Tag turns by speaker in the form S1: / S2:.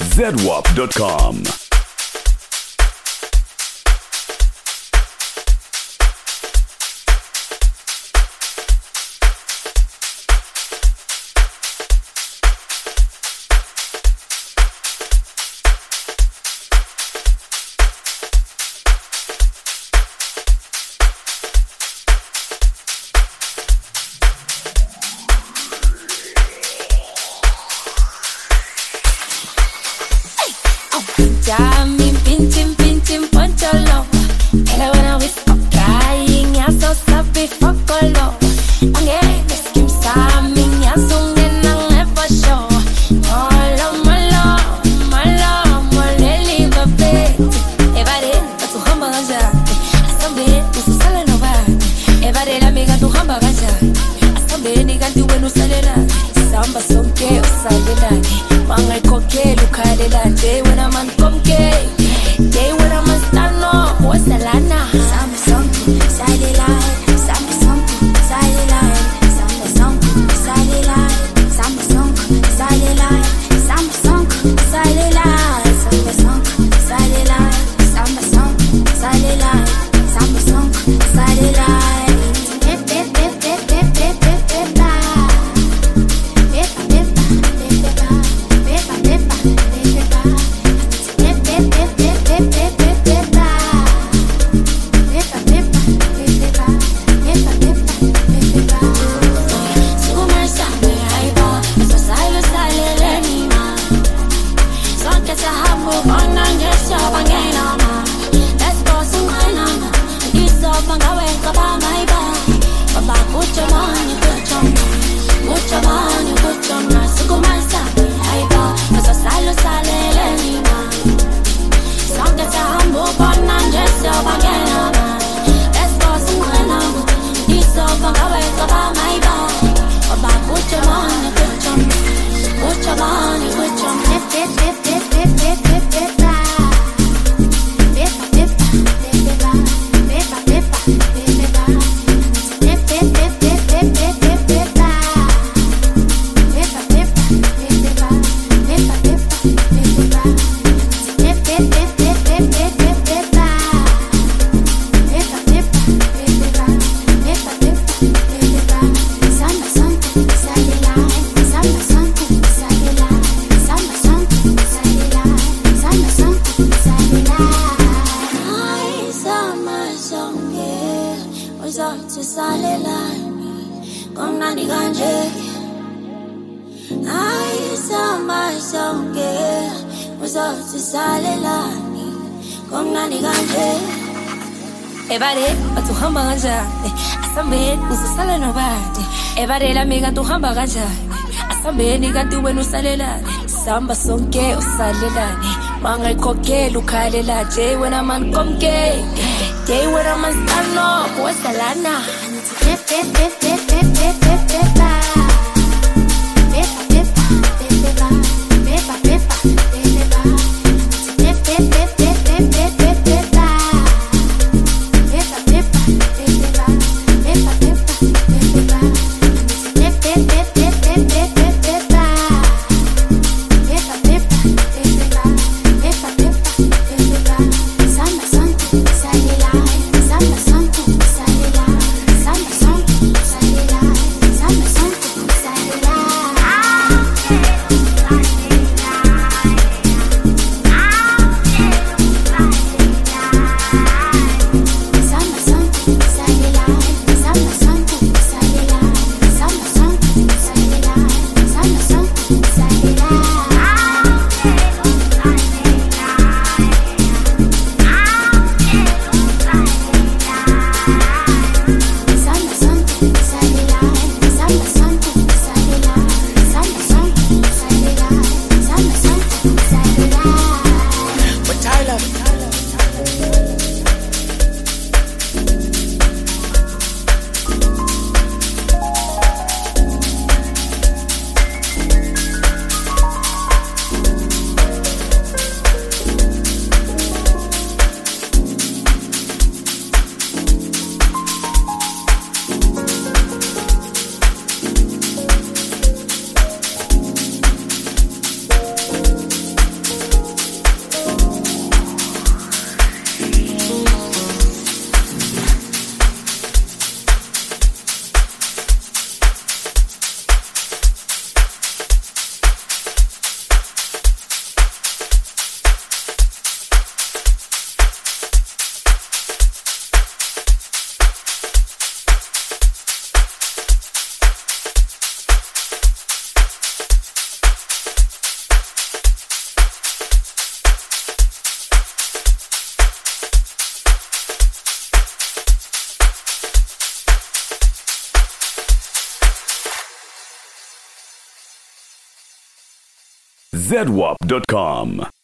S1: zedwap.com.
S2: Pinching, poncho loco. Era buena with crying, ya so sabi fokolo. Angay, skim sa minya sungen nang never show. Malo, moleli babe. Evare, tu hamba gaja. Asambe, tu sala no ba. Evare la mega tu hamba gaja. Asambe ni ganti wenu salela. Samba sonke usalela. Mangai koke lukalela. Jay when I'm on komke. Day when I'm a stand up, what's the lana? Samba sonku, side line. Samba sonku, side line. Samba sonku, side line. Samba sonku, side line. Samba sonku, side line. Samba sonku, side line. Samba sonku, side line. Samba sonku, side line. Evare la mega tu hamba gaja. Asambe ni ganti wenu salela. Samba sonke usalelani. Mangai koke lukalela. Jay when I'm on komke. Jay when I'm on stand up, what's the lana?
S1: zedwap.com.